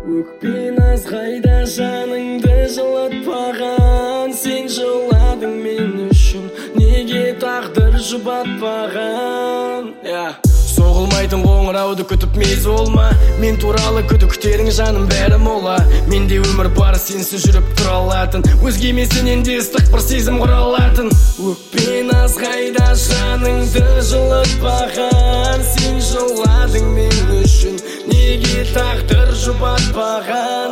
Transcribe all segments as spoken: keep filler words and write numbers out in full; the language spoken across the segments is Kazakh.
Өкпен азғайда жаныңды жылатпаған, сен жыладың мен үшін, неге тағдыр жұбатпаған? Соғылмайтын қоңырауды күтіп мез болма, мен туралы күдіктерің жаным бәрі мола. Менде өмір бар, сенсіз жүріп тұра алатын, өзгемесінен де ыстық бір сезім құра алатын. Өкпен азғайда жаныңды жылатпаған, сен жыладың мен үшін, неге тағдыр жұбатпаған?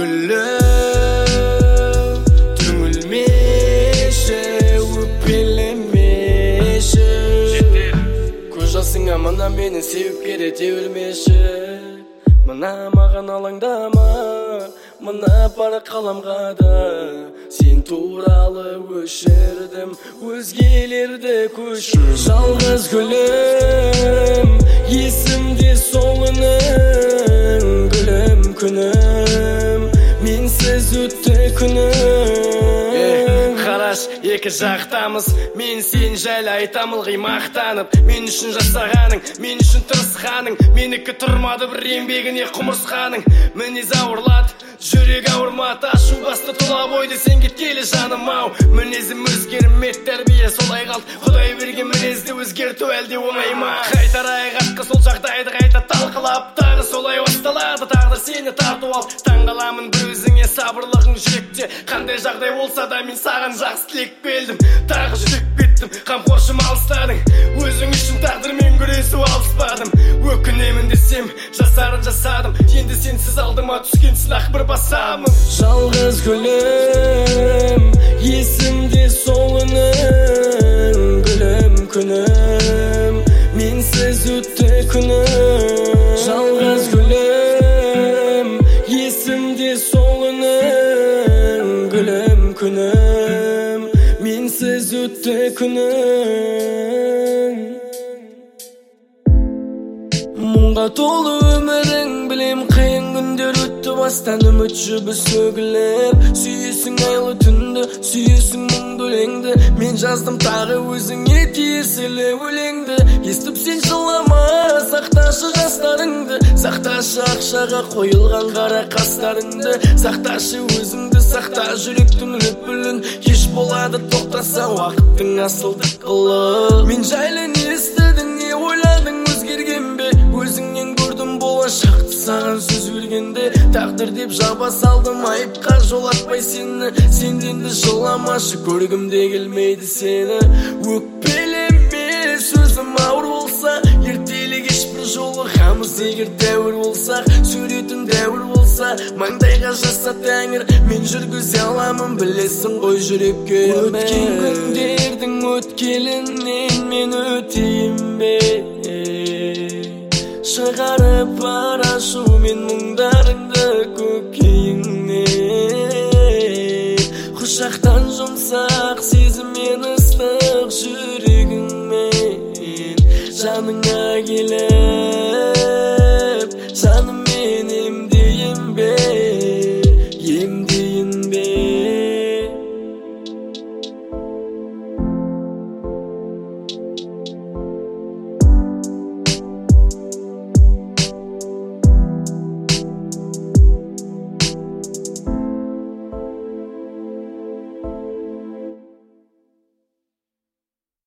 Гүлім, түңілмеші, өкпелемеші, көз жасыңа мына мені сеуіп керете өлмеші. Мына маған алаңдама, мына пара қаламға да, сен туралы өшірдім, өзгелерді көшір. Жалғыз гүлім, есімде сол үнің, гүлім күнім, менсіз өтті күнім. Қараш, екі жақтамыз, мен сен жайлы айтамын ылғи мақтанып. Мен үшін жасағаның, мен үшін тырысқаның, менікі тұрмады бір еңбегіне құмырсқаның. Мінез ауырлады, жүрек ауырмады, ашу басты тұла бойды сен кеткелі жаным ау. Мінезім өзгермеді, тәрбие солай қалды, Құдай берген мінезді өзгерту әлде оңай ма? Қайтарайық артқа сол жағдайды қайта талқылап, тағы солай басталады тағдыр сені тарту ал. Таңғаламын бір өзіңе сабырлығың жүректе, қандай жағдай болса да мен саған жақсы тілек белдім. Тағы жүрек беттім, қамқоршым алыстадың, өзің үшін тағдырмен күресу алыспадым. Өкінемін десем жасарын жасадым, енді сенсіз алдыма түскен сынақ бір басамын. Жалғыз гүлім, есімде сол үнің, гүлім күнім, менсіз өтті күнім. Жалғыз гүлім, есімде сол үнің, гүлім күнім, менсіз өтті күнім. Мұңға толы өмірің, білем қиын күндер өтті бастан, үмітші біз сөгіліп. Сүйесің айлы түнді, сүйесің мұңды өлеңді, мен жаздым тағы өзіңе тиесілі өлеңді. Естіп сен жылама, сақташы жастарыңды, сақташы ақшаға қойылған қара қастарыңды, сақташы өзіңді, сақта жүректің лүпілін. Кеш болады тоқтаса уақыттың асылдық қылы. Мен жайлы не естідің, не ойладың, өзгерген бе? Өзіңнен көрдім болашақты саған сөз бергенде, тағдыр деп жаба салдым, айыпқа жолатпай сені. Сенденді жыламашы, көргімде келмейді сені. Өкпелеме, сөзім ауыр болса, ертелі кеш бір жолы қамыз егер дәуір болсақ, сүретін дәуір болса, маңдайға жаса тәңір, мен жүргізе аламын, білесің ғой жүрекке. Өткен күндердің өткелінен мен өтейін бе? Шығарып арашу мен мұңдарыңды көкейіңнен, құшақтан жұмсақ сезіммен ыстық жүрегіңмен, жаныңа келіп жаным